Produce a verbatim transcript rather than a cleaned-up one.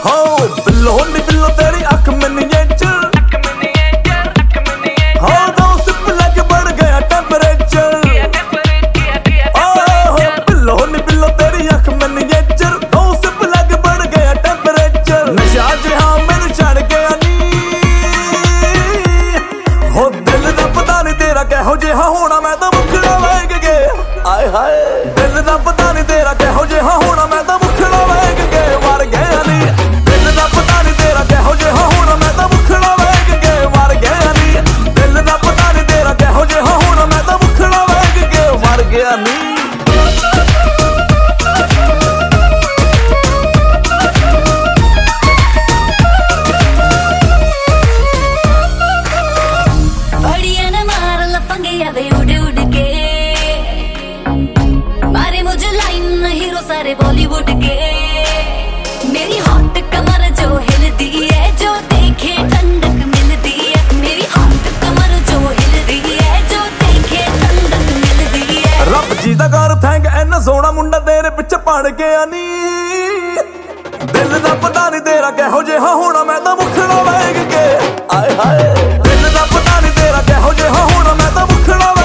हो बिल्लो नी बिल्लो तेरी अख मिनिएचर, हो दो सिप लग बढ़ गया टेम्परेचर। हो बिल्लो नी बिल्लो तेरी अख मिनिएचर, दो सिप लग बढ़ गया टेम्परेचर। नशा जिहा मैनू चढ़ गया नी, हो दिल दा पता नहीं तेरा कैहो जिहा होना, मैं तो मुखड़ा वेख के आए हाय। दिल दा पता नहीं तेरा कैहो जिहा होना, मैं तो मुखड़ा वेख के मर गया नी। दिल दा पता नहीं तेरा कैहो जिहा होना, मैं तो मुखड़ा वेख के मर गया नी। दिल दा पता नहीं तेरा कैहो जिहा होना, मैं तो मुखड़ा वेख के मर गया नी। सारे बॉलीवुड के मेरी हॉट कमर जो हिलती है, जो देखे ठंडक मिलती है। मेरी हॉट कमर जो हिलती है, जो देखे ठंडक मिलती है। रब जी दा कर थैंक इन्ना सोहना मुंडा तेरे पिछे पड़ गया नी। दिल दा पता नहीं तेरा कैहो जिहा होना, मैं तो मुखड़ा वेख के आए हाय। दिल दा पता नहीं तेरा कैहो जिहा होना, मैं तो मुखड़ा